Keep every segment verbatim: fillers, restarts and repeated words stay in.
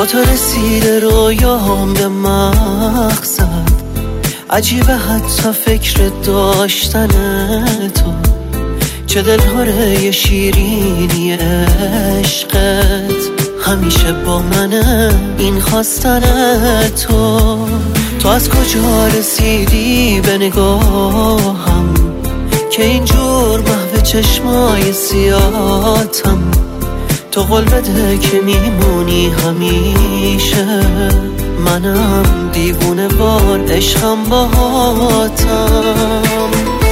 تو رسیده رویام به مقصد، عجیبه حتی فکر داشتن تو، چه دلهاره شیرینی عشقت، همیشه با منه این خواستن تو. تو از کجا رسیدی به نگاهم که اینجور محو چشمای سیاتم؟ تو قول بده که میمونی همیشه، منم دیوونه وار عشقم باهاتم.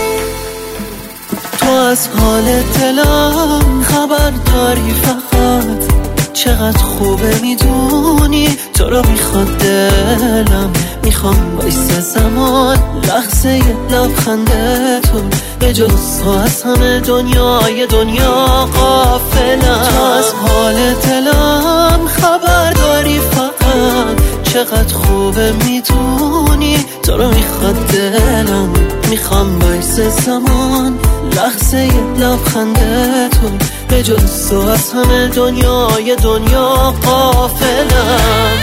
تو از حال دلم خبر داری فقط، چقدر خوبه میدونی تو رو میخواد دلم. میخوام وایسه زمان لحظه لبخنده تو، به جز تو از همه دنیای دنیا غافلم. تو از حال دلم خبر داری فقط، چقدر خوبه میدونی تو رو میخواد دلم. میخوام وایسه زمان لحظه لبخنده تو، به جز تو از همه دنیای دنیا غافلم.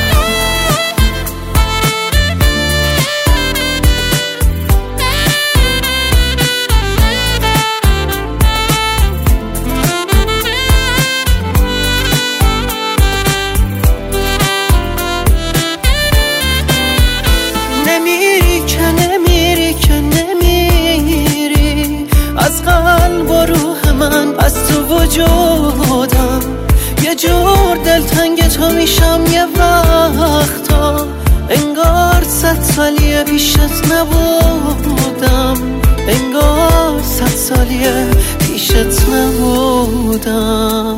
نمیری که نمیری که نمیری از قلب و روح من، از تو وجودم یه جور دلتنگ تو میشم یه وقتا، انگار صد سالیه پیشت نبودم، انگار صد سالیه پیشت نبودم.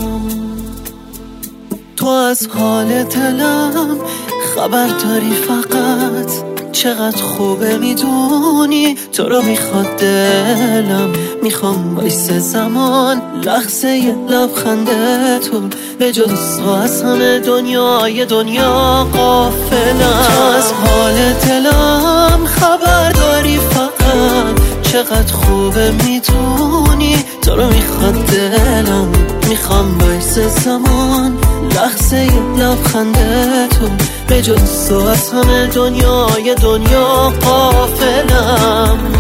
تو از حال دلم خبر داری فقط، چقدر خوبه میدونی تو رو میخواد دلم. میخوام وایسه زمان لحظه لبخنده تو، به جز تو از همه دنیای دنیا غافلم. تو از حال دلم خبر داری فقط، چقدر خوبه میدونی تو رو میخواد دلم. میخوام وایسه زمان لحظه لبخنده تو، به جز تو از همه دنیای دنیا غافلم.